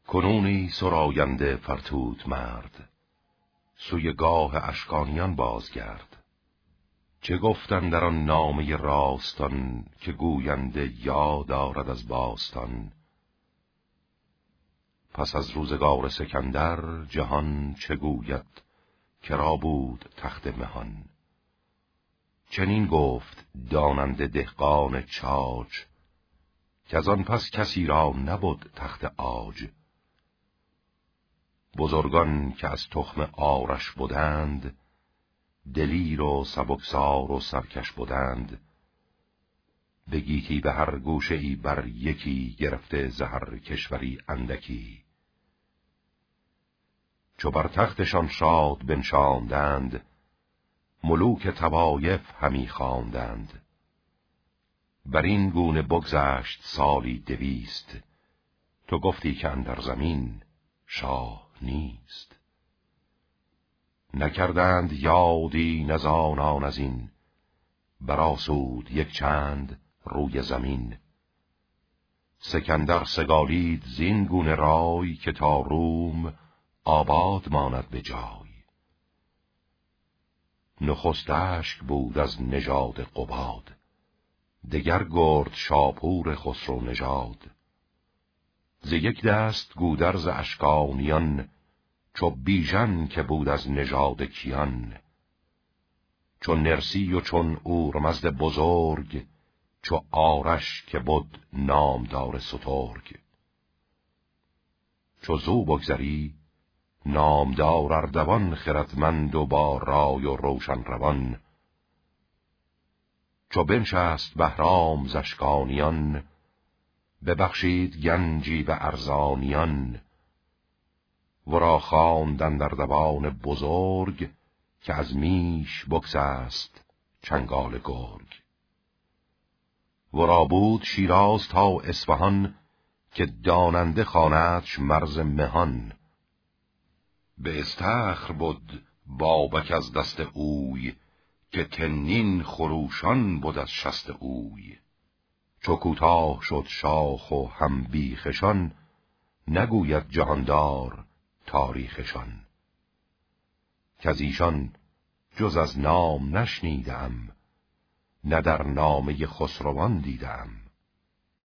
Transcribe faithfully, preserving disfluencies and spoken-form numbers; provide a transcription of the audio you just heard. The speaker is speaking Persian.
کنونی سراینده فرتود مرد، سوی گاه اشکانیان بازگرد. چه گفتن در آن نامه راستان، که گوینده یاد آرد از باستان. پس از روزگار سکندر جهان، چه گوید که را بود تخت مهان. چنین گفت داننده دهقان چاج، که از آن پس کسی را نبود تخت عاج. بزرگان که از تخم آرش بودند، دلیر و سبکسار و سرکش بودند. به گیتی به هر گوشه ای بر یکی، گرفته زهر کشوری اندکی. چو بر تختشان شاد بنشاندند، ملوک طوایف همی خواندند. بر این گونه بگذشت سالی دویست، تو گفتی که اندر زمین شاه نیست. نکردند یادی نزانان از این، برآسود یک چند روی زمین. سکندر سگالید زین گونه رای، که تا روم آباد ماند به جای. نخست اشک بود از نژاد قباد، دگر گرد شاپور خسرو نژاد. ز یک دست گودرز اشکانیان، چو بیژن که بود از نژاد کیان. چون نرسی و چون اورمزد بزرگ، چو آرش که بود نامدار سترگ. چو زو بگذری نامدار اردوان، خردمند و با رای و روشن روان. چو بنشست بهرام ز اشکانیان، ببخشید گنجی به ارزانیان. ورا خواندند اردوان بزرگ، که از میش بگسست چنگال گرگ. ورا بود شیراز تا اصفهان، که داننده خواندش مرز مهان. به استخر بود بابک از دست اوی، که تنین خروشان بود از شست اوی. چو کوتاه شد شاخ و هم بیخشان، نگوید جهاندار تاریخشان. کز ایشان جز از نام نشنیدم، نه در نامه خسروان دیدم.